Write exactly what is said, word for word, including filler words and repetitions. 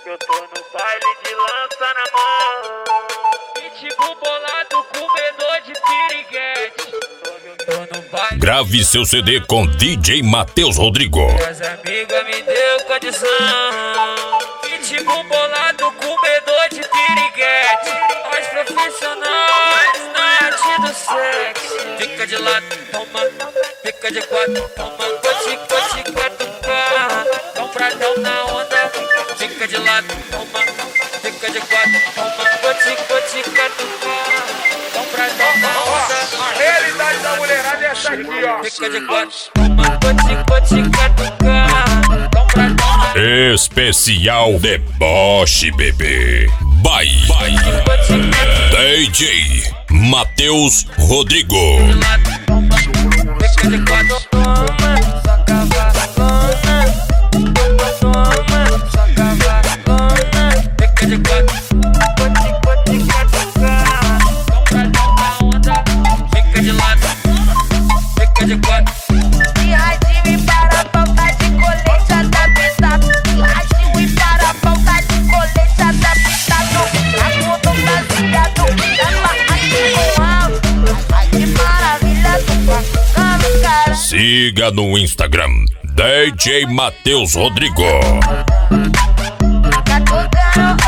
que eu tô no baile de lança na mão. Pitbull bolado, comedor de piriguete. Tô no baile. Grave seu C D com D J Matheus Rodrigo. As amigas me deu condição. Pitbull bolado, comedor de piriguete. Nós profissionais na arte do sexo. Fica de lado, toma. Fica de quatro, toma. Cote, cote, catucar. Compradão na onda. Fica de lado, toma. Fica de quatro, toma. Cote, cote, catucar. Compradão na onda. A realidade da mulherada é essa aqui, ó. Fica de quatro, toma. Cote, cote, catucar. Compradão na onda. Especial Deboche, bebê. Bye. Bye. D J Matheus Rodrigo. Fica de quatro, toma. Só cavalona. Toma, só cavalona. Fica de quatro. Cote, cote, catucar. Compradão na onda. Fica de lado. Fica de quatro. Radinho e para a falta de colete adaptado. Radinho e para a falta de colete adaptado. Acordo baseado na barraca com alto. Ai que maravilha, tô passando, cara. Siga no Instagram D J Matheus Rodrigo. Tá tocando